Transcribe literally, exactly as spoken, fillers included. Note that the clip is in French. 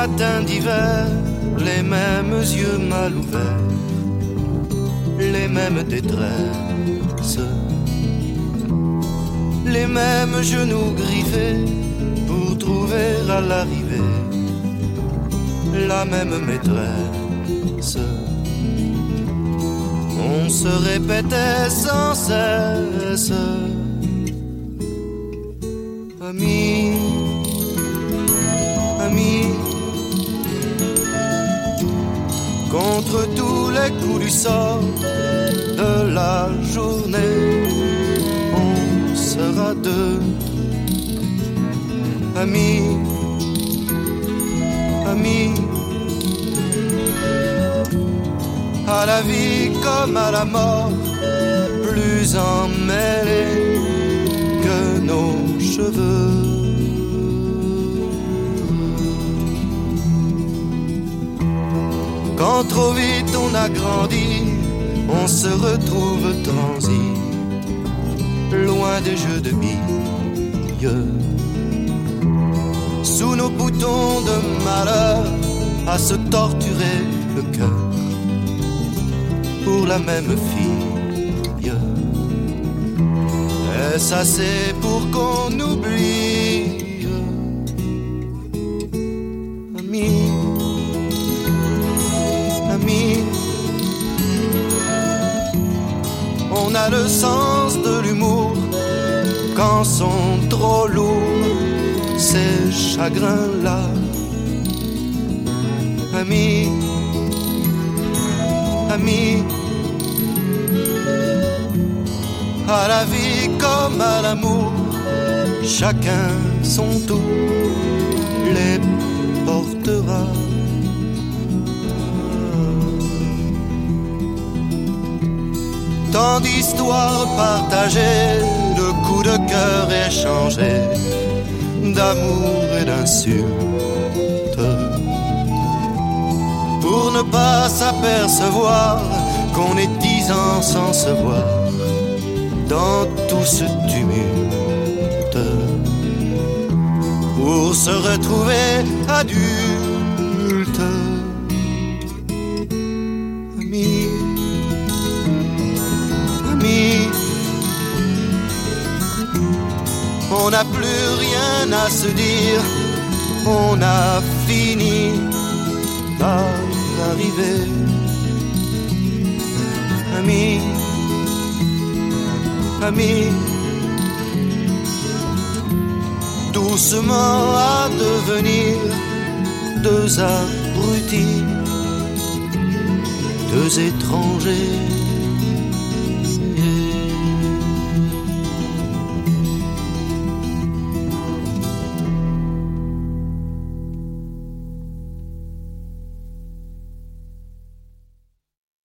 matin d'hiver, les mêmes yeux mal ouverts, les mêmes détresses, les mêmes genoux griffés pour trouver à l'arrivée la même maîtresse. On se répétait sans cesse: Ami, ami, contre tous les coups du sort de la journée, on sera deux. Ami, ami, à la vie comme à la mort, plus emmêlés que nos cheveux. Quand trop vite on a grandi, on se retrouve transi, loin des jeux de billes, sous nos boutons de malheur, à se torturer le cœur pour la même fille. Est-ce assez pour qu'on oublie? Ami, ami, on a le sens de l'humour quand sont trop lourds ces chagrins-là. Ami, ami, à la vie comme à l'amour, chacun son tour les portera. Tant d'histoires partagées, de coups de cœur échangés, d'amour et d'insultes, pour ne pas s'apercevoir qu'on est dix ans sans se voir dans tout ce tumulte, pour se retrouver adulte. Ami, ami, on n'a plus rien à se dire, on a fini par arriver. Ami, ami, doucement à devenir deux abrutis, deux étrangers.